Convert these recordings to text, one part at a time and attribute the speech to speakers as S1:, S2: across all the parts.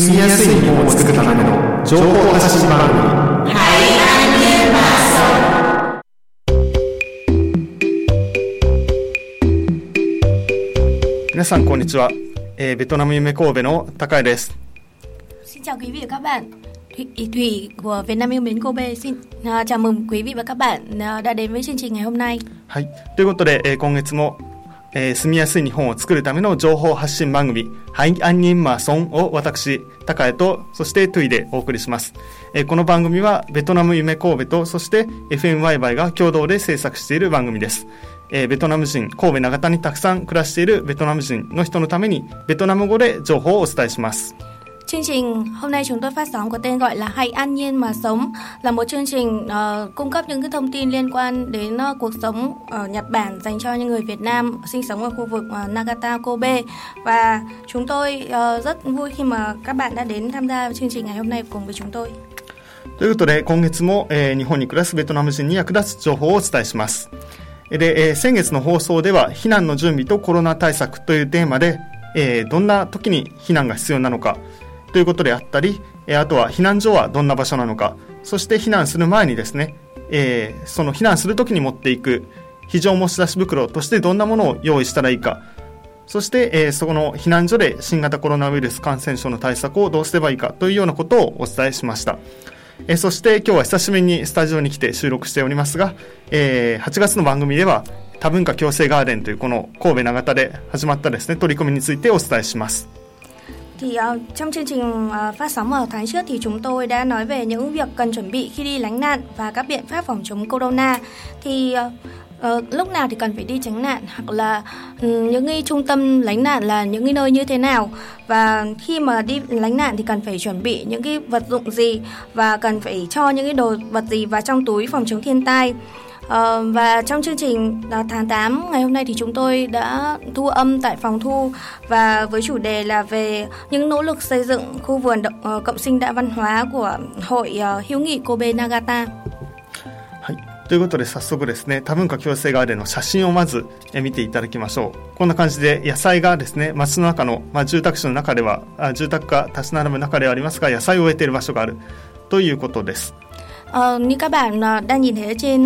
S1: 住みやすい日本を作るための情報発信番組、皆さんこんにちは、ベトナム夢神戸の高井です。
S2: Xin chào quý vị và các bạn. Thủy của Việt Nam yêu mến Kobe xin chào mừng quý vị và các bạn đã đến với chương trình ngày hôm nay.
S1: はい、ということで、今月も、住みやすい日本を作るための情報発信番組ハイアンニンマーソンを私高江とそしてトゥイでお送りします。この番組はベトナム夢神戸とそして FM ワイワイが共同で制作している番組です。ベトナム人神戸長田にたくさん暮らしているベトナム人の人のためにベトナム語で情報をお伝えします。
S2: Chương trình hôm nay chúng tôi phát sóng có tên gọi là Hãy an nhiên mà sống, là một chương trình cung cấp những cái thông tin liên quan đến cuộc sống ở Nhật Bản dành cho những người Việt Nam sinh sống ở khu vực Nagata, Kobe. Và chúng tôi rất vui khi mà các bạn đã đến tham gia chương trình ngày hôm nay cùng với chúng tôi.
S1: ということで今月も、日本に暮らすベトナム人に役立つ情報をお伝えします。で、先月の放送では避難の準備とコロナ対策というテーマで、どんな時に避難が必要なのかということであったり、あとは避難所はどんな場所なのか、そして避難する前にですね、その避難するときに持っていく非常持ち出し袋としてどんなものを用意したらいいか、そして、そこの避難所で新型コロナウイルス感染症の対策をどうすればいいかというようなことをお伝えしました。そして今日は久しぶりにスタジオに来て収録しておりますが、8月の番組では多文化共生ガーデンというこの神戸長田で始まったですね取り組みについてお伝えします。
S2: Thì trong chương trình phát sóng ở tháng trước thì chúng tôi đã nói về những việc cần chuẩn bị khi đi lánh nạn và các biện pháp phòng chống corona. Thì lúc nào thì cần phải đi tránh nạn, hoặc là những cái trung tâm lánh nạn là những cái nơi như thế nào, và khi mà đi lánh nạn thì cần phải chuẩn bị những cái vật dụng gì và cần phải cho những cái đồ vật gì vào trong túi phòng chống thiên tai. Và trong chương trình tháng 8 ngày hôm nay thì chúng tôi đã thu âm tại phòng thu và với chủ đề là về những nỗ lực xây dựng khu vườn cộng sinh đa văn hóa của Hội hữu nghị Kobe Nagata。
S1: はい、ということで早速ですね多文化共生ガーデンの写真をまず見ていただきましょう。こんな感じで野菜がですね街の中の、住宅地の中では住宅が立ち並ぶ中ではありますが野菜を植えている場所があるということです。
S2: Như các bạn đang nhìn thấy ở trên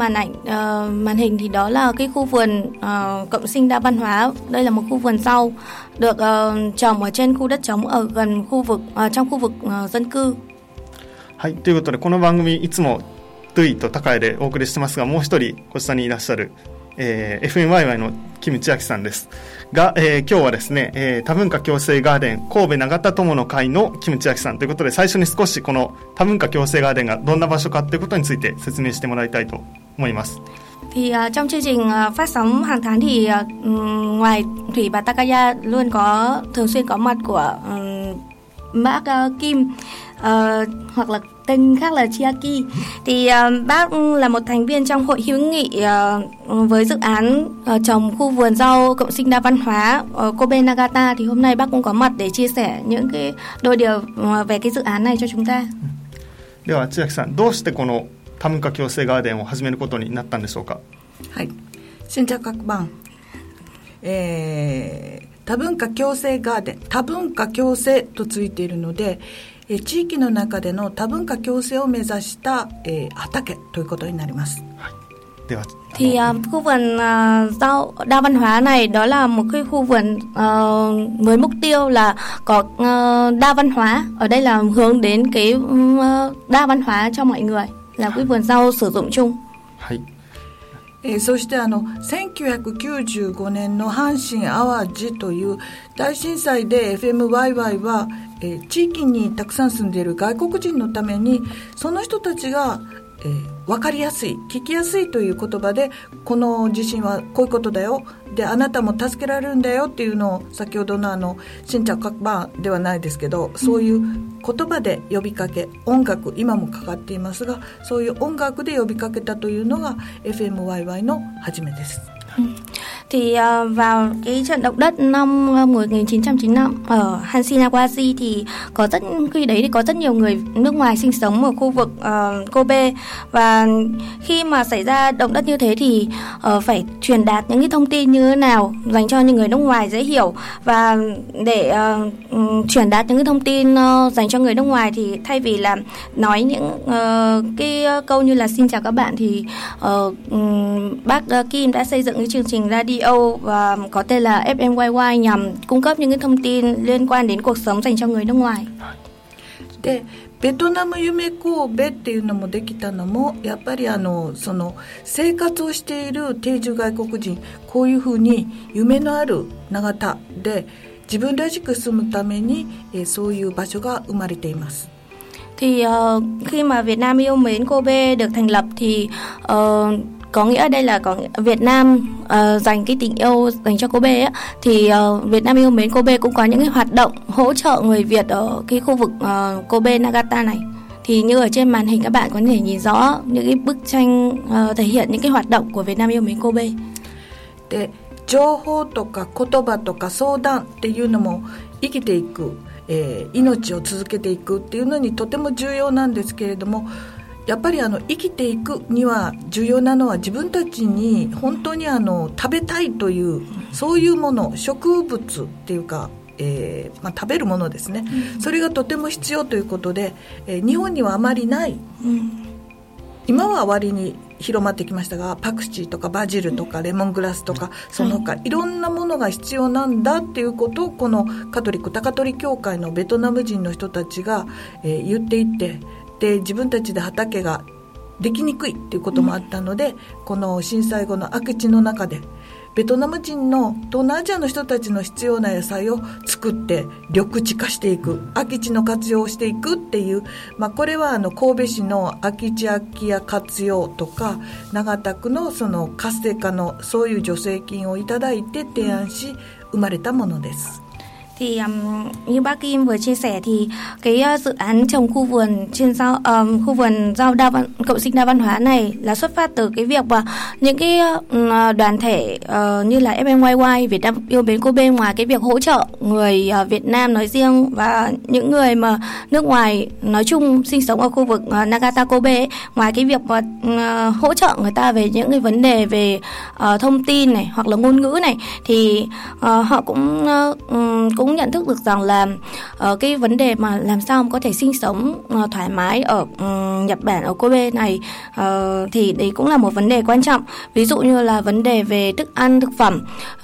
S2: màn hình thì đó là cái khu vườn cộng sinh đa văn hóa. Đây là một khu vườn rau được trồng ở trên khu đất trống ở gần khu vực trong khu vực dân cư。
S1: はい、ということでこの番組いつもトゥイと高江でお送りしてますが、もう一人こちらにいらっしゃる、FM ワイワイのキム千秋さんですが、今日はですね、多文化共生ガーデン神戸長田友の会のキム千秋さんということで、最初に少しこの多文化共生ガーデンがどんな場所かということについて説明してもらいたいと思います。
S2: Thì trong chương trình phát sóng hàng tháng thì ngoài Thủy và Takaya luôn thường xuyên có mặt của bác Kim, hoặc là tên khác là Chiaki. Thì bác là một thành viên trong hội hữu nghị với dự án trồng khu vườn rau cộng sinh đa văn hóa Kobe Nagata. Thì hôm nay bác cũng có mặt để chia sẻ những cái đôi điều về cái dự án này cho chúng ta.
S1: では千秋さん、どうしてこの多文化共生ガーデンを始めることになったんでしょうか。
S3: はい、xin chào các bạn。多文化共生ガーデン、多文化共生とついているので、地域の中での多文化共生を目指した、畑ということになります。
S1: はい、では
S2: thì khu vườn rau đa văn hóa này đó là một cái khu vườn với mục tiêu là có đa văn hóa. Ở đây là hướng đến cái đa văn hóa cho mọi người, là cái vườn rau sử dụng chung。
S1: はい。
S3: そして1995年の阪神・淡路という大震災で FMYY は、地域にたくさん住んでいる外国人のためにその人たちが、分かりやすい、聞きやすいという言葉で、この地震はこういうことだよ、であなたも助けられるんだよっていうのを、先ほどの新茶各番ではないですけど、そういう言葉で呼びかけ、音楽今もかかっていますが、そういう音楽で呼びかけたというのが FMYY の初めです。
S2: Thì vào cái trận động đất năm 1995 ở Hanshin-Awaji thì khi đấy thì có rất nhiều người nước ngoài sinh sống ở khu vực Kobe, và khi mà xảy ra động đất như thế thì phải truyền đạt những cái thông tin như thế nào dành cho những người nước ngoài dễ hiểu. Và để truyền đạt những cái thông tin dành cho người nước ngoài thì thay vì là nói những cái câu như là xin chào các bạn thì bác Kim đã xây dựng cái chương trình radio và có tên là FMYY nhằm cung cấp những cái thông tin liên quan đến cuộc sống dành cho người nước ngoài.
S3: で、ベトナム夢神戸っていうのもできたのもやっぱりその生活をしている定住外国人、こういうふうに夢のある長田で自分らしく住むために、そういう場所が生まれています。
S2: Thì khi mà Việt Nam yêu mến Kobe được thành lập thì có nghĩa đây là có Việt Nam dành cái tình yêu dành cho Kobe ấy, thì Việt Nam yêu mến Kobe cũng có những cái hoạt động hỗ trợ người Việt ở cái khu vực Kobe Nagata này. Thì như ở trên màn hình các bạn có thể nhìn rõ những cái bức tranh thể hiện những cái hoạt động của Việt Nam yêu mến Kobe.
S3: で、情報とか言葉とか相談っていうのも生きていく、命を続けていくっていうのにとても重要なんですけれども、やっぱり生きていくには重要なのは自分たちに本当に食べたいというそういうもの、植物っていうか、食べるものですね、それがとても必要ということで、日本にはあまりない、今は割に広まってきましたが、パクチーとかバジルとかレモングラスとかその他いろんなものが必要なんだっていうことをこのタカトリ教会のベトナム人の人たちが、言っていて、で自分たちで畑ができにくいっていうこともあったので、この震災後の空き地の中でベトナム人の東南アジアの人たちの必要な野菜を作って緑地化していく、空き地の活用をしていくっていう、これは神戸市の空き地空き家活用とか長田区のその活性化のそういう助成金をいただいて提案し生まれたものです。
S2: Thì như bác Kim vừa chia sẻ thì cái dự án trồng khu vườn trên khu vườn rau cộng sinh đa văn hóa này là xuất phát từ cái việc mà những cái đoàn thể như là FMYY Việt Nam yêu mến Kobe, ngoài cái việc hỗ trợ người Việt Nam nói riêng và những người mà nước ngoài nói chung sinh sống ở khu vực Nagata Kobe ấy, ngoài cái việc mà hỗ trợ người ta về những cái vấn đề về thông tin này hoặc là ngôn ngữ này, thì họ cũng nhận thức được rằng là cái vấn đề mà làm sao mà có thể sinh sống thoải mái ở Nhật Bản, ở Kobe này, thì đấy cũng là một vấn đề quan trọng. Ví dụ như là vấn đề về thức ăn, thực phẩm.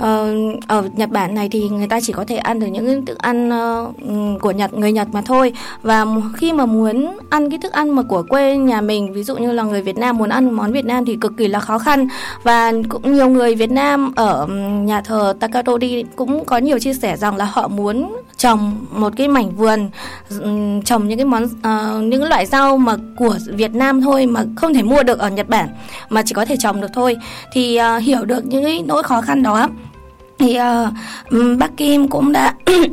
S2: Ở Nhật Bản này thì người ta chỉ có thể ăn được những thức ăn của người Nhật mà thôi. Và khi mà muốn ăn cái thức ăn mà của quê nhà mình, ví dụ như là người Việt Nam muốn ăn món Việt Nam thì cực kỳ là khó khăn. Và cũng nhiều người Việt Nam ở nhà thờ Takatori cũng có nhiều chia sẻ rằng là họ muốn trồng một cái mảnh vườn, trồng những cái những loại rau mà của Việt Nam thôi mà không thể mua được ở Nhật Bản mà chỉ có thể trồng được thôi. Thì hiểu được những cái nỗi khó khăn đó thì bác Kim cũng đã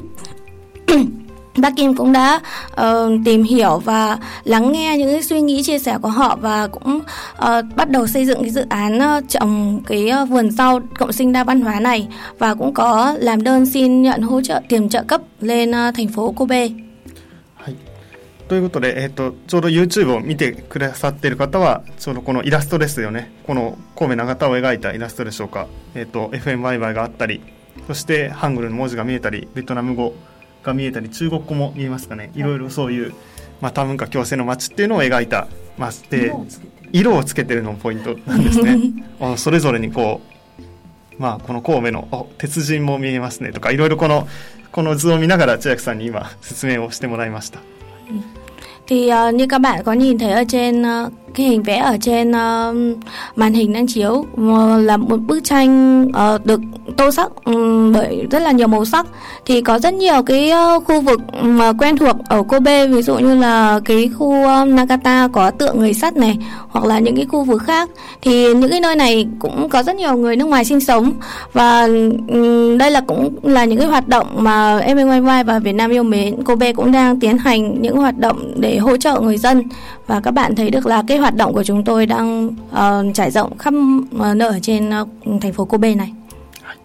S2: tìm hiểu và lắng nghe những cái suy nghĩ chia sẻ của họ và cũng bắt đầu xây dựng cái dự án trồng cái vườn rau cộng sinh đa văn hóa này, và cũng có làm đơn xin nhận hỗ trợ tiền trợ cấp lên thành phố Kobe.
S1: ということで、ちょうど YouTube を見てくださっている方はちょうどこのイラストですよね。この神戸長田を描いたイラストでしょうか。FMYY があったり、そしてハングルの文字が見えたり、ベトナム語が見えたり、中国語も見えますかね。いろいろそういう、多文化共生の街っていうのを描いた、で色をつけてるのもポイントなんですね。それぞれにこう、この神戸の鉄人も見えますねとか、いろいろこの図を見ながら千秋さんに今説明をしてもらいました。
S2: Thì như các bạn có nhìn thấy ở trên cái hình vẽ ở trên màn hình đang chiếu là một bức tranh được tô sắc bởi rất là nhiều màu sắc. Thì có rất nhiều cái khu vực mà quen thuộc ở Kobe, ví dụ như là cái khu Nagata có tượng người sắt này, hoặc là những cái khu vực khác. Thì những cái nơi này cũng có rất nhiều người nước ngoài sinh sống, và đây cũng là những cái hoạt động mà FMYY và Việt Nam yêu mến Kobe cũng đang tiến hành những hoạt động để hỗ trợ người dân. Và các bạn thấy được là cái hoạt động của chúng tôi đang trải rộng khắp nơi ở trên thành phố Kobe này.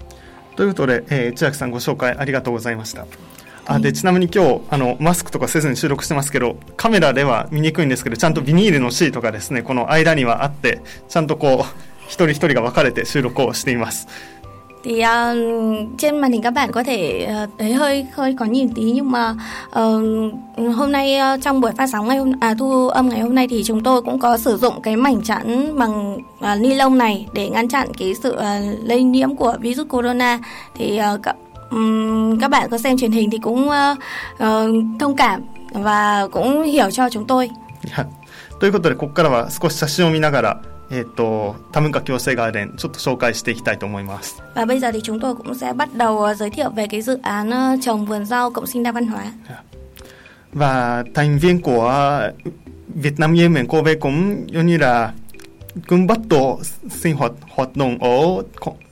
S1: ということで、千秋さんご紹介ありがとうございました。でちなみに今日マスクとかせずに収録してますけど、カメラでは見にくいんですけど、ちゃんとビニールのシートがですね、この間にはあって、ちゃんとこう一人一人が分かれて収録をしています。
S2: Thì trên màn hình các bạn có thể thấy hơi có nhìn tí, nhưng mà hôm nay trong buổi phát sóng thu âm ngày hôm nay thì chúng tôi cũng có sử dụng cái mảnh chắn bằng ni lông này để ngăn chặn cái sự lây nhiễm của virus corona. Thì các bạn có xem truyền hình thì cũng thông cảm và cũng hiểu cho chúng tôi.
S1: ということで、ここからは少し写真を見ながら多文化共生ガーデンちょっと紹介していきたいと思います。
S2: Và bây giờ thì chúng tôi cũng sẽ bắt đầu giới thiệu về cái dự án trồng vườn rau cộng sinh đa văn hóa.
S1: Và thành viên của Việt Nam Yemen Kobe cũng giống như là cũng bắt đầu sinh hoạt động ở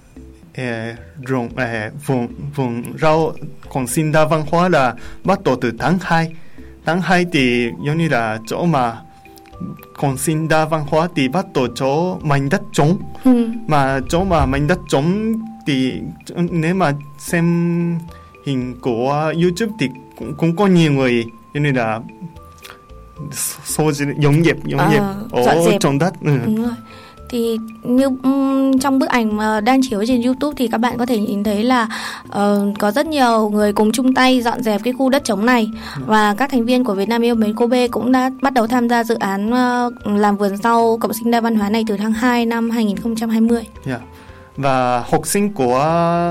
S1: vườn rau cộng sinh đa văn hóa là bắt đầu từ tháng 2. Tháng 2 thì giống như là chỗ mà cộng sinh đa văn hóa thì bắt đầu chỗ mảnh đất trống. Mà chỗ mà mảnh đất trống thì nếu mà xem hình của YouTube thì cũng có nhiều người như là dọn dẹp ở trong đất.
S2: Đúng rồi. Thì như trong bức ảnh mà đang chiếu trên YouTube thì các bạn có thể nhìn thấy là có rất nhiều người cùng chung tay dọn dẹp cái khu đất trống này. Và các thành viên của Việt Nam yêu mến Kobe cũng đã bắt đầu tham gia dự án làm vườn rau cộng sinh đa văn hóa này từ tháng 2 năm 2020.
S1: Yeah. Và học sinh của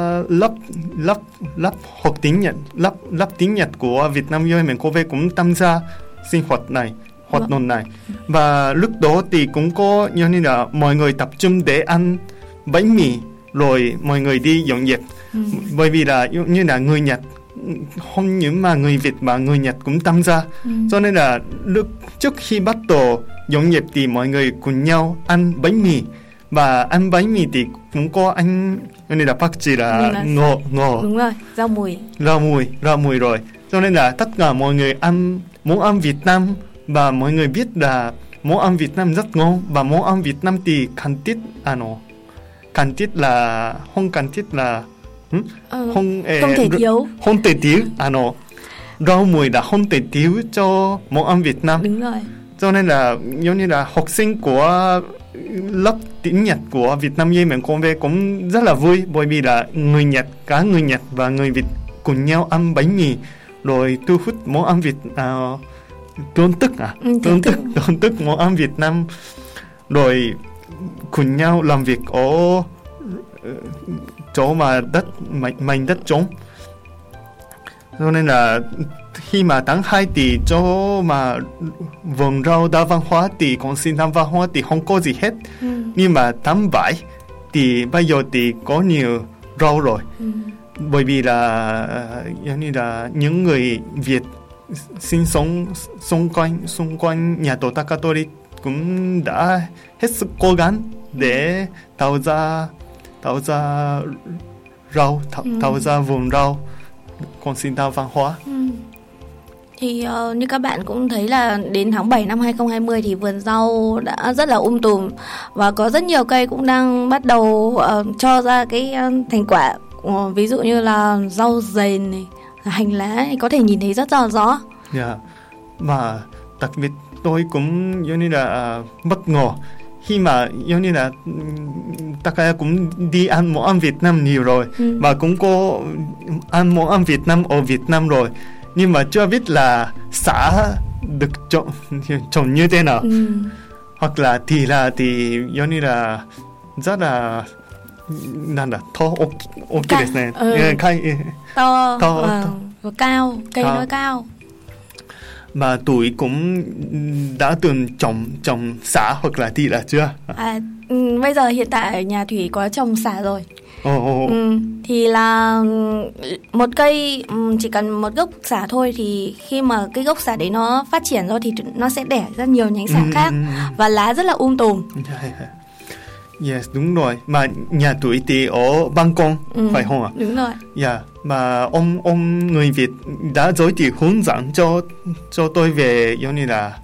S1: lớp tiếng Nhật của Việt Nam yêu mến Kobe cũng tham gia sinh hoạt động này. Và lúc đó thì cũng có như là mọi người tập trung để ăn bánh mì rồi mọi người đi dọn dẹp. Bởi vì là như là người Nhật, không những mà người Việt mà người Nhật cũng tham gia. Cho nên là trước khi bắt đầu dọn dẹp thì mọi người cùng nhau ăn bánh mì. Và ăn bánh mì thì cũng có ăn như là bác chỉ là ngò.
S2: Đúng rồi,
S1: rau mùi rồi. Cho nên là tất cả mọi người ăn món ăn Việt Nam. Và mọi người biết là món ăn Việt Nam rất ngon. Và món ăn Việt Nam thì không thể thiếu rau mùi là không thể thiếu cho món ăn Việt Nam.
S2: Đúng rồi.
S1: Cho nên là giống như là học sinh của lớp tiếng Nhật của Việt Nam Yemen Kobe cũng rất là vui, bởi vì là cả người Nhật và người Việt cùng nhau ăn bánh mì rồi thu hút món ăn Việt thưởng thức món ăn Việt Nam rồi cùng nhau làm việc ở chỗ mà mảnh đất trống. Cho nên là khi mà tháng 2 thì chỗ mà vườn rau đa văn hóa thì cộng sinh đa văn hóa thì không có gì hết. Nhưng mà tháng 7 thì bây giờ thì có nhiều rau rồi. Bởi vì là giống như là những người Việt sinh sống xung quanh nhà tổ Takatori cũng đã hết sức cố gắng để tạo ra rau, tạo ra vườn rau cộng sinh đa văn hóa.
S2: Thì như các bạn cũng thấy là đến tháng 7 năm 2020 thì vườn rau đã rất là tùm và có rất nhiều cây cũng đang bắt đầu cho ra cái thành quả. Ví dụ như là rau dền này, hành lá này, có thể nhìn thấy rất rõ.
S1: Mà đặc biệt tôi cũng giống như là bất ngờ khi mà giống như là tất cả cũng đi ăn món ăn Việt Nam nhiều rồi và cũng có ăn món ăn Việt Nam ở Việt Nam rồi, nhưng mà chưa biết là xã được trồng như thế nào. Hoặc là thì giống như là rất là to okですね。
S2: to cao, cây nó cao.
S1: Mà tuổi cũng đã từng trồng sả hoặc là thị là chưa?
S2: Bây giờ hiện tại ở nhà Thủy có trồng sả rồi. Thì là một cây chỉ cần một gốc sả thôi, thì khi mà cái gốc sả đấy nó phát triển rồi thì nó sẽ đẻ ra nhiều nhánh sả khác và lá rất là tùm.
S1: Yes, đúng rồi. Mà nhà Thủy thì ở ban công, phải không ạ?
S2: Đúng rồi.
S1: Yeah. Mà ông người Việt đã giới thiệu hướng dẫn cho tôi về giống như là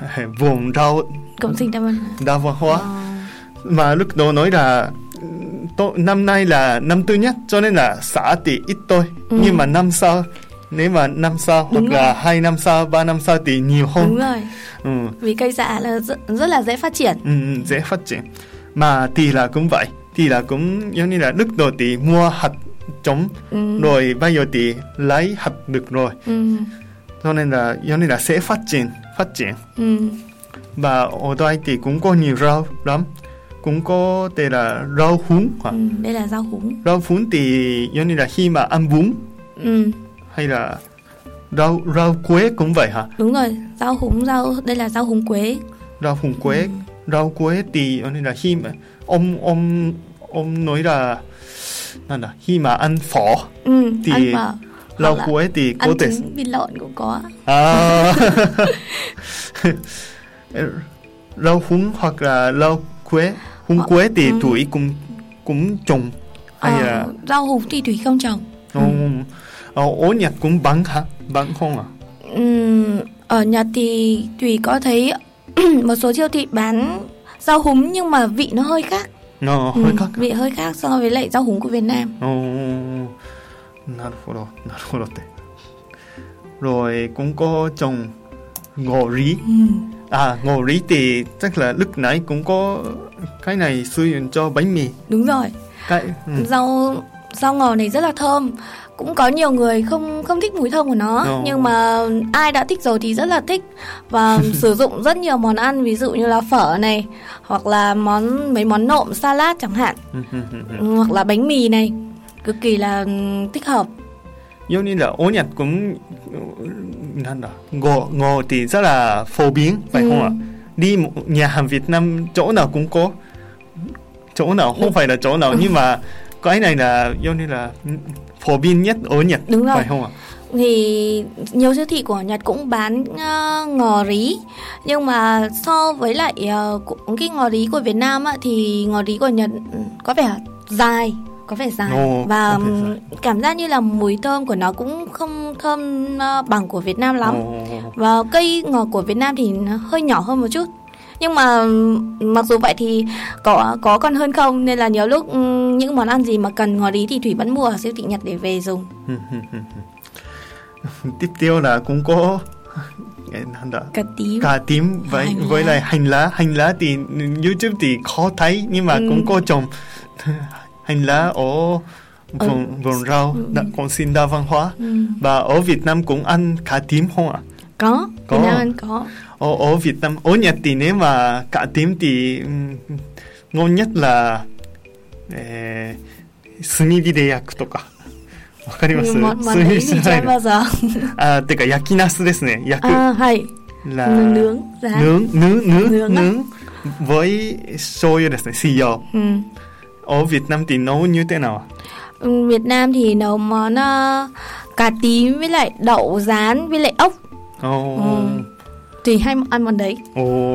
S1: vườn rau
S2: cộng sinh đa văn hóa.
S1: Mà lúc đó nói là năm nay là năm thứ nhất cho nên là xã thì ít thôi. Nhưng mà năm sau, nếu mà năm sau hoặc là 2 năm sau, 3 năm sau thì nhiều hơn.
S2: Đúng rồi. Vì cây sả là rất là dễ phát triển.
S1: Dễ phát triển. Mà thì là cũng vậy. Thì là cũng giống như là lúc đầu thì mua hạt giống, rồi bây giờ thì lấy hạt được rồi. Cho nên là giống như là sẽ phát triển. Và ở đây thì cũng có nhiều rau lắm. Cũng có đây là rau húng.
S2: Đây là rau húng.
S1: Rau húng thì giống như là khi mà ăn bún. Hay là rau quế cũng vậy hả?
S2: Đúng rồi, rau húng, đây là rau húng quế.
S1: Rau húng quế, rau quế thì giống như là khi mà ông nói là khi mà ăn phở thì
S2: ăn phở.
S1: Rau quế thì có thể
S2: ăn trứng vịt lộn cũng có.
S1: Rau húng hoặc là rau quế. Húng quế thì Thủy cũng trồng hay là
S2: rau húng thì Thủy không trồng.
S1: Ở Nhật cũng bán hả? Bán không à?
S2: Ở Nhật thì Thủy có thấy một số siêu thị bán rau húng nhưng mà vị nó hơi khác.
S1: Hơi khác.
S2: Vị hơi khác so với lại rau húng của Việt Nam.
S1: Rồi cũng có trồng ngò rí. Ngò rí thì chắc là lúc nãy cũng có cái này sử dụng cho bánh mì.
S2: Đúng rồi. Rau ngò này rất là thơm. Cũng có nhiều người không thích mùi thơm của nó, nhưng mà ai đã thích rồi thì rất là thích và sử dụng rất nhiều món ăn, ví dụ như là phở này, hoặc là mấy món nộm salad chẳng hạn, hoặc là bánh mì này, cực kỳ là thích hợp.
S1: Giống như là ở Nhật cũng ngò thì rất là phổ biến phải không ạ? Đi nhà hàng Việt Nam chỗ nào cũng có, chỗ nào không phải là chỗ nào, nhưng mà cái này là giống như là phổ biến nhất ở Nhật.
S2: Đúng rồi.
S1: Phải không ạ?
S2: Thì nhiều siêu thị của Nhật cũng bán ngò rí, nhưng mà so với lại cái ngò rí của Việt Nam á, thì ngò rí của Nhật có vẻ dài, và cảm giác như là mùi thơm của nó cũng không thơm bằng của Việt Nam lắm. Và cây ngò của Việt Nam thì nó hơi nhỏ hơn một chút. Nhưng mà mặc dù vậy thì có còn hơn không, nên là nhiều lúc những món ăn gì mà cần ngò rí thì Thủy vẫn mua ở siêu thị Nhật để về dùng.
S1: Tiếp theo là cũng có cà tím với lại hành lá thì YouTube thì khó thấy, nhưng mà cũng có trồng hành lá ở vườn rau còn xin đa văn hóa. Và ở Việt Nam cũng ăn cà tím không ạ?
S2: Có. Việt Nam ăn có.
S1: Ở Việt Nam, ở Nhật thì nếu mà cà tím thì ngon nhất là炭火で焼くとか。わかります？
S2: 炭火にちゃいます。
S1: てか焼きナスですね。焼く。
S2: là nướng
S1: với shoyu ですね。xì dầu. Ở Việt Nam thì nấu như thế nào?
S2: Việt Nam thì nấu món cà tím với lại đậu rán với lại ốc. Thì hay ăn món đấy.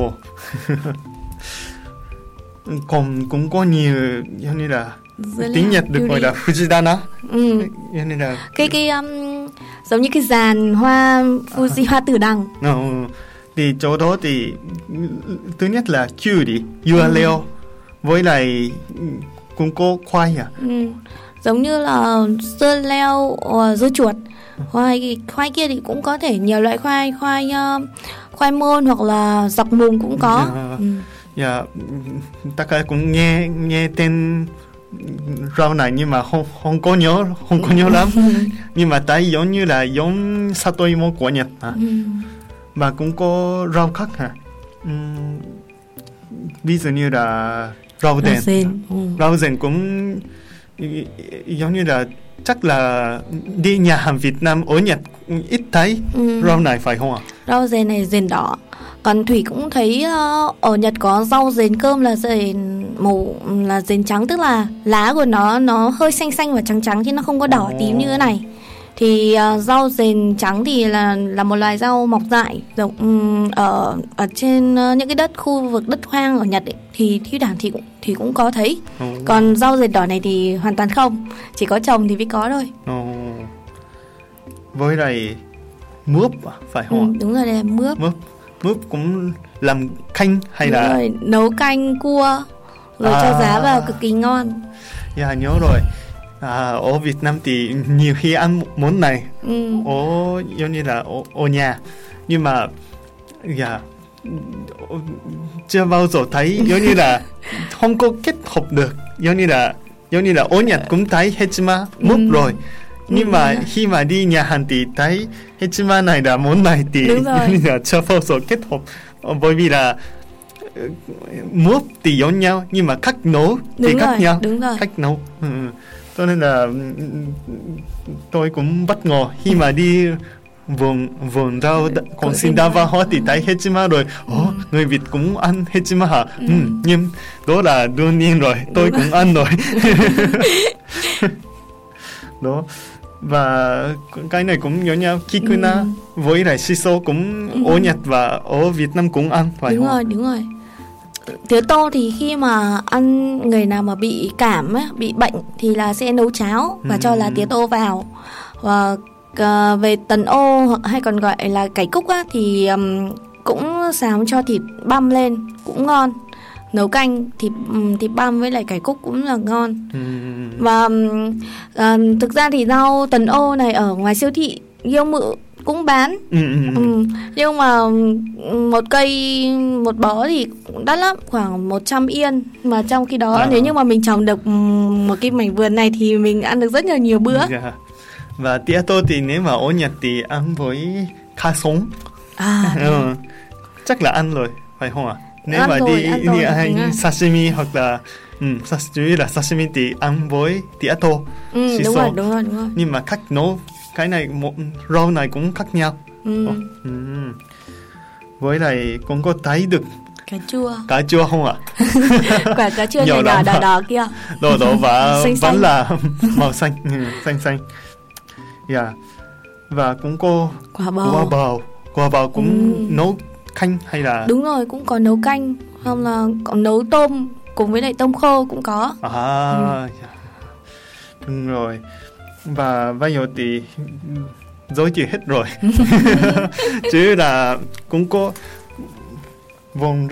S1: Còn cũng có nhiều như là tiếng Nhật được gọi là Fujidana. Như là
S2: cái giống như cái giàn hoa Fuji, hoa tử đằng.
S1: Thì chỗ đó thì thứ nhất là kyuri, dưa leo với lại cũng có khoai à?
S2: Giống như là dưa leo, dưa chuột. Khoai kia thì cũng có thể nhiều loại khoai môn hoặc là dọc mùng cũng có.
S1: Tất cả cũng nghe tên rau này nhưng mà không có nhớ lắm. Nhưng mà thấy giống như là giống satoimo của Nhật hả? Mà cũng có rau khác hả? Ví dụ như là rau đen. Rau đen cũng giống như là chắc là đi nhà hàng Việt Nam ở Nhật ít thấy rau này phải không ạ?
S2: Rau dền này dền đỏ. Còn Thủy cũng thấy ở Nhật có rau dền cơm là dền màu là dền trắng, tức là lá của nó hơi xanh xanh và trắng trắng chứ nó không có đỏ tím như thế này. Thì rau dền trắng thì là một loài rau mọc dại ở trên những cái khu vực đất hoang ở Nhật ấy, thì thi thoảng thì cũng có thấy. Còn rau dền đỏ này thì hoàn toàn không, chỉ có trồng thì mới có thôi.
S1: Với lại mướp phải không?
S2: Đúng rồi, đây là mướp.
S1: Mướp cũng làm canh hay
S2: đúng
S1: là
S2: rồi, nấu canh cua rồi cho giá vào cực kỳ ngon.
S1: Dạ nhớ rồi. Ở Việt Nam thì nhiều khi ăn món này ở giống như là ở nhà, nhưng mà chưa bao giờ thấy giống như là không có kết hợp được, giống như là ở Nhật cũng thấy hechima múc rồi, nhưng mà khi mà đi nhà hàng thì thấy hechima này là món này thì giống như là chưa bao giờ kết hợp, bởi vì là múc thì giống nhau nhưng mà cách nấu thì khác nhau, cách nấu. Cho nên là tôi cũng bất ngờ khi mà đi vườn rau còn xin đa văn hóa thì thấy hechima rồi. Người Việt cũng ăn hechima hả? Nhưng đó là đương nhiên rồi, tôi cũng ăn rồi. Đó. Và cái này cũng giống nhau, kikuna với lại shiso cũng ở Nhật và ở Việt Nam cũng ăn, phải không?
S2: Đúng rồi. Tía tô thì khi mà ăn, người nào mà bị cảm ấy, bị bệnh thì là sẽ nấu cháo và cho là tía tô vào. Và về tần ô hay còn gọi là cải cúc á, thì cũng xào cho thịt băm lên cũng ngon. Nấu canh thịt băm với lại cải cúc cũng là ngon. Và thực ra thì rau tần ô này ở ngoài siêu thị Yêu Mự cũng bán. Nhưng mà một bó thì cũng đắt lắm, khoảng 100 yên. Mà trong khi đó nếu như mà mình trồng được một cái mảnh vườn này thì mình ăn được rất là nhiều bữa.
S1: Và tía tô thì nếu mà ở Nhật thì ăn với cá sống. Chắc là ăn rồi, phải không ạ? Nếu mà đi ăn sashimi hoặc là sashimi thì ăn với tía tô.
S2: Đúng rồi.
S1: Nhưng mà cách nấu cái này, một rau này cũng khác nhau. Với lại cũng có thấy được cà chua không ạ?
S2: Quả cà chua nhỏ đỏ kia.
S1: Đỏ và vẫn là màu xanh, xanh. Và cũng có quả bào cũng nấu canh hay là?
S2: Đúng rồi, cũng có nấu canh, không là còn nấu tôm cùng với lại tôm khô cũng có.
S1: Đúng rồi. Và bây giờ thì dối chữ hết rồi. Chứ là cũng có vùng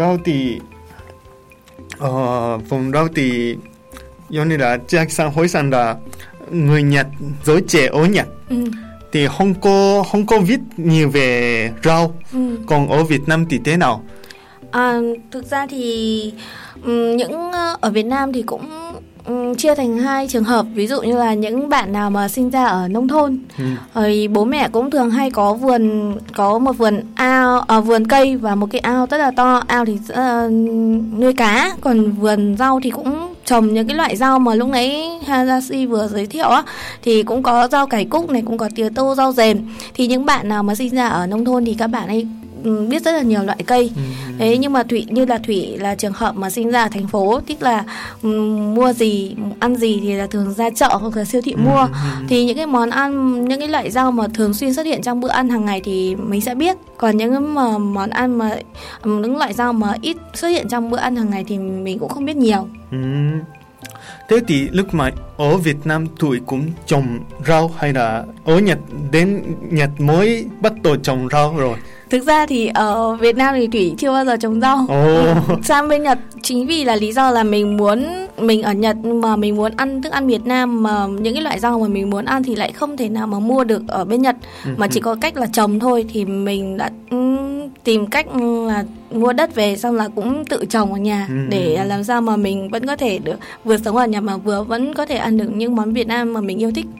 S1: rau thì giống như là Jack sang hỏi rằng là người Nhật, giới trẻ ở Nhật thì không có viết nhiều về rau. Còn ở Việt Nam thì thế nào?
S2: Thực ra thì những ở Việt Nam thì cũng chia thành hai trường hợp. Ví dụ như là những bạn nào mà sinh ra ở nông thôn, rồi bố mẹ cũng thường hay có một vườn ao, vườn cây và một cái ao rất là to. Ao thì nuôi cá, còn vườn rau thì cũng trồng những cái loại rau mà lúc nãy Hayashi vừa giới thiệu á, thì cũng có rau cải cúc này, cũng có tía tô, rau dền. Thì những bạn nào mà sinh ra ở nông thôn thì các bạn ấy biết rất là nhiều loại cây. Đấy, nhưng mà Thủy là trường hợp mà sinh ra ở thành phố, tức là mua gì, ăn gì thì là thường ra chợ hoặc là siêu thị mua. Thì những cái món ăn, những cái loại rau mà thường xuyên xuất hiện trong bữa ăn hàng ngày thì mình sẽ biết. Còn những cái món ăn mà những loại rau mà ít xuất hiện trong bữa ăn hàng ngày thì mình cũng không biết nhiều.
S1: Thế thì lúc mà ở Việt Nam Thủy cũng trồng rau hay là ở đến Nhật mới bắt đầu trồng rau rồi?
S2: Thực ra thì ở Việt Nam thì Thủy chưa bao giờ trồng rau. Sang bên Nhật chính vì là lý do là mình ở Nhật mà mình muốn ăn thức ăn Việt Nam, mà những cái loại rau mà mình muốn ăn thì lại không thể nào mà mua được ở bên Nhật, mà chỉ có cách là trồng thôi. Thì mình đã tìm cách là mua đất về, xong là cũng tự trồng ở nhà để làm sao mà mình vẫn có thể được vừa sống ở Nhật mà vừa vẫn có thể ăn được những món Việt Nam mà mình yêu thích.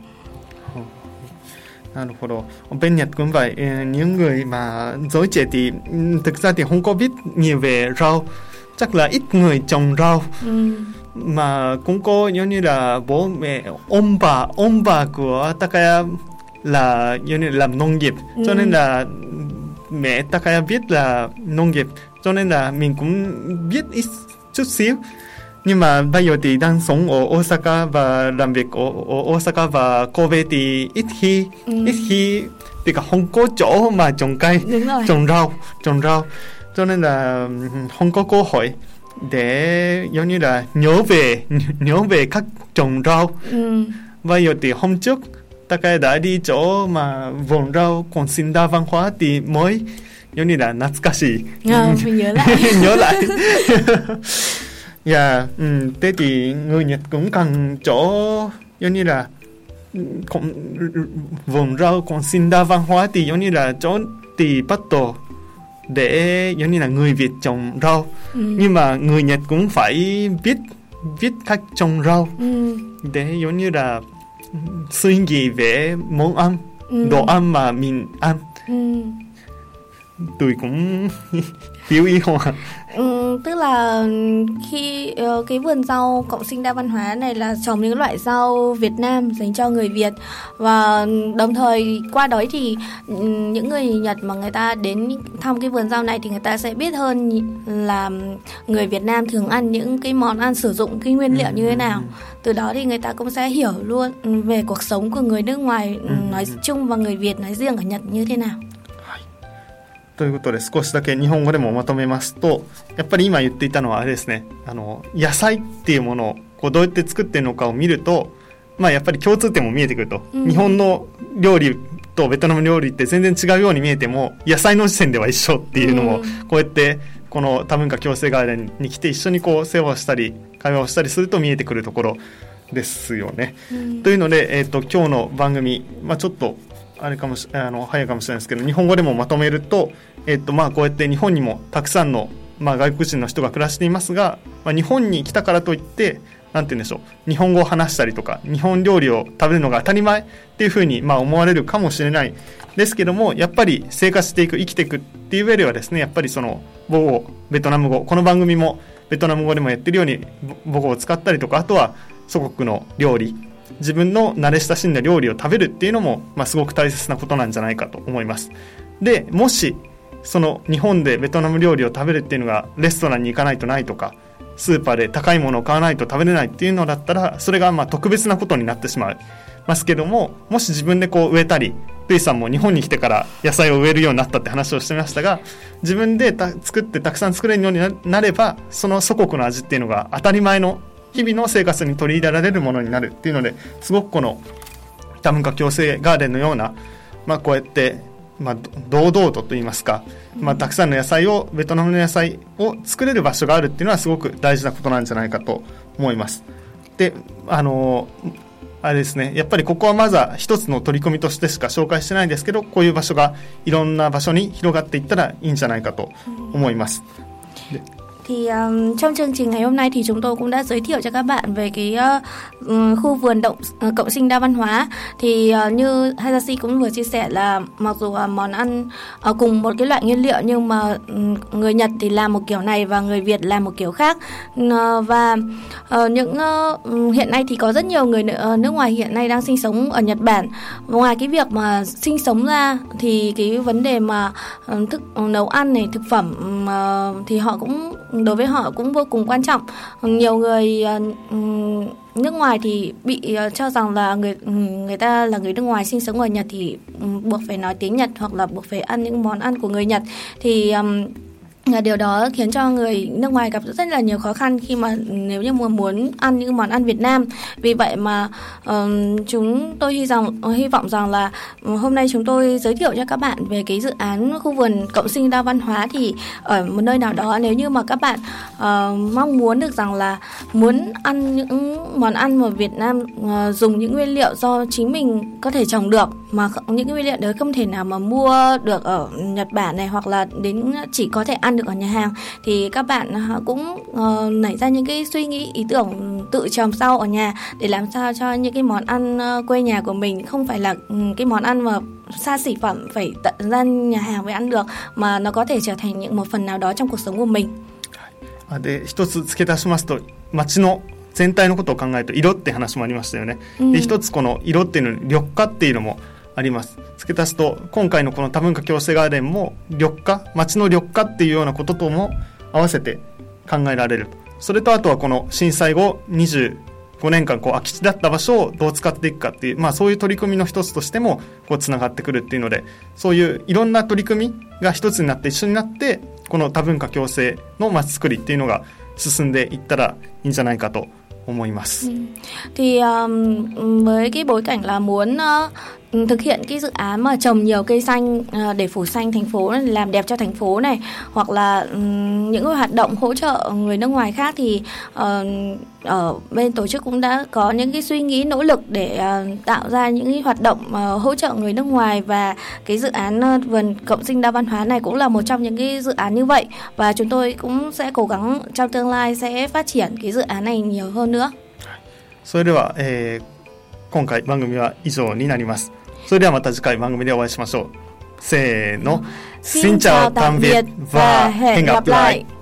S1: Bên Nhật cũng vậy, những người mà giới trẻ thì thực ra thì không có biết nhiều về rau, chắc là ít người trồng rau. Mà cũng có giống như là bố mẹ, ông bà của Takaya là giống như làm nông nghiệp, cho nên là mẹ Takaya biết là nông nghiệp, cho nên là mình cũng biết ít chút xíu. Nhưng mà bây giờ thì đang sống ở Osaka và làm việc ở Osaka và Kobe thì ít khi thì cả không có chỗ mà trồng cây, trồng rau, cho nên là không có cơ hội để giống như là nhớ về cách trồng rau. Bây giờ thì hôm trước Takaya đã đi chỗ mà vườn rau còn xin đa văn hóa thì mới giống như là natsukashi.
S2: Mình nhớ lại.
S1: Thế thì người Nhật cũng cần chỗ giống như là vùng rau còn sinh đa văn hóa thì giống như là chỗ thì bắt đầu để giống như là người Việt trồng rau, nhưng mà người Nhật cũng phải viết cách trồng rau để giống như là suy nghĩ về món ăn, đồ ăn mà mình ăn. Tôi cũng hiểu ý không ạ?
S2: Tức là khi cái vườn rau cộng sinh đa văn hóa này là trồng những loại rau Việt Nam dành cho người Việt, và đồng thời qua đó thì những người Nhật mà người ta đến thăm cái vườn rau này thì người ta sẽ biết hơn là người Việt Nam thường ăn những cái món ăn sử dụng cái nguyên liệu như thế nào. Từ đó thì người ta cũng sẽ hiểu luôn về cuộc sống của người nước ngoài nói chung và người Việt nói riêng ở Nhật như thế nào.
S1: ということで少しだけ日本語でもまとめますと、やっぱり今言っていたのはあれですね、野菜っていうものをこうどうやって作っているのかを見ると、やっぱり共通点も見えてくると、日本の料理とベトナム料理って全然違うように見えても野菜の時点では一緒っていうのも、こうやってこの多文化共生ガーデンに来て一緒にこう世話をしたり会話をしたりすると見えてくるところですよね、というので、今日の番組、ちょっとあれかも早いかもしれないですけど、日本語でもまとめると、こうやって日本にもたくさんの、外国人の人が暮らしていますが、日本に来たからといってなんて言うんでしょう、日本語を話したりとか日本料理を食べるのが当たり前っていうふうに、思われるかもしれないですけども、やっぱり生活していく生きていくっていう上ではですね、やっぱりその母語ベトナム語、この番組もベトナム語でもやってるように母語を使ったりとか、あとは祖国の料理、自分の慣れ親しんだ料理を食べるっていうのも、すごく大切なことなんじゃないかと思います。で、もしその日本でベトナム料理を食べるっていうのがレストランに行かないとないとか、スーパーで高いものを買わないと食べれないっていうのだったら、それが特別なことになってしまいますけども、もし自分でこう植えたり、ルイさんも日本に来てから野菜を植えるようになったって話をしてましたが、自分で作ってたくさん作れるようになれば、その祖国の味っていうのが当たり前の日々の生活に取り入れられるものになるっていうので、すごくこの多文化共生ガーデンのような、こうやって、堂々とといいますか、たくさんの野菜を、ベトナムの野菜を作れる場所があるっていうのはすごく大事なことなんじゃないかと思います。で、あれですね、やっぱりここはまずは一つの取り組みとしてしか紹介してないんですけど、こういう場所がいろんな場所に広がっていったらいいんじゃないかと思います。
S2: Thì trong chương trình ngày hôm nay thì chúng tôi cũng đã giới thiệu cho các bạn về cái khu vườn cộng sinh đa văn hóa. Thì như Hayashi cũng vừa chia sẻ là mặc dù món ăn cùng một cái loại nguyên liệu, nhưng mà người Nhật thì làm một kiểu này và người Việt làm một kiểu khác. Và hiện nay thì có rất nhiều người nước ngoài hiện nay đang sinh sống ở Nhật Bản. Ngoài cái việc mà sinh sống ra thì cái vấn đề mà nấu ăn này, thực phẩm thì họ cũng, đối với họ cũng vô cùng quan trọng. Nhiều người nước ngoài thì bị cho rằng là người ta là người nước ngoài sinh sống ở Nhật thì buộc phải nói tiếng Nhật hoặc là buộc phải ăn những món ăn của người Nhật. Thì điều đó khiến cho người nước ngoài gặp rất là nhiều khó khăn khi mà nếu như mà muốn ăn những món ăn Việt Nam. Vì vậy mà chúng tôi hy vọng rằng là hôm nay chúng tôi giới thiệu cho các bạn về cái dự án khu vườn cộng sinh đa văn hóa. Thì ở một nơi nào đó, nếu như mà các bạn mong muốn được rằng là muốn ăn những món ăn mà Việt Nam dùng những nguyên liệu do chính mình có thể trồng được, mà những nguyên liệu đấy không thể nào mà mua được ở Nhật Bản này, hoặc là đến chỉ có thể ăn được ở nhà hàng, thì các bạn cũng nảy ra những cái suy nghĩ, ý tưởng tự trồng rau ở nhà để làm sao cho những cái món ăn quê nhà của mình không phải là cái món ăn mà xa xỉ phẩm phải tận ra nhà hàng mới ăn được, mà nó có thể trở thành những một phần nào đó trong cuộc sống của mình.
S1: で、一つ付け足しますと、街の全体のことを考えると色って話もありましたよね。で、一つこの色っていうのに緑化っていうのもあります。付け足すと、今回のこの多文化共生ガーデンも緑化、街の緑化っていうようなこととも合わせて考えられる。それとあとはこの震災後25年間空き地だった場所をどう使っていくかっていう、そういう取り組みの一つとしてもつながってくるっていうので、そういういろんな取り組みが一つになって一緒になって、この多文化共生の街づくりっていうのが進んでいったらいいんじゃないかと思います。
S2: Thì với cái bối cảnh là muốn thực hiện cái dự án mà trồng nhiều cây xanh để phủ xanh thành phố, làm đẹp cho thành phố này, hoặc là những hoạt động hỗ trợ người nước ngoài khác, thì ở bên tổ chức cũng đã có những cái suy nghĩ nỗ lực để tạo ra những cái hoạt động hỗ trợ người nước ngoài, và cái dự án vườn cộng sinh đa văn hóa này cũng là một trong những cái dự án như vậy, và chúng tôi cũng sẽ cố gắng trong tương lai sẽ phát triển cái dự án này nhiều hơn nữa.
S1: それでは、今回番組は以上になります。それではまた次回番組でお会いしましょう。せーの。Xin chào tạm biệt và hẹn gặp lại.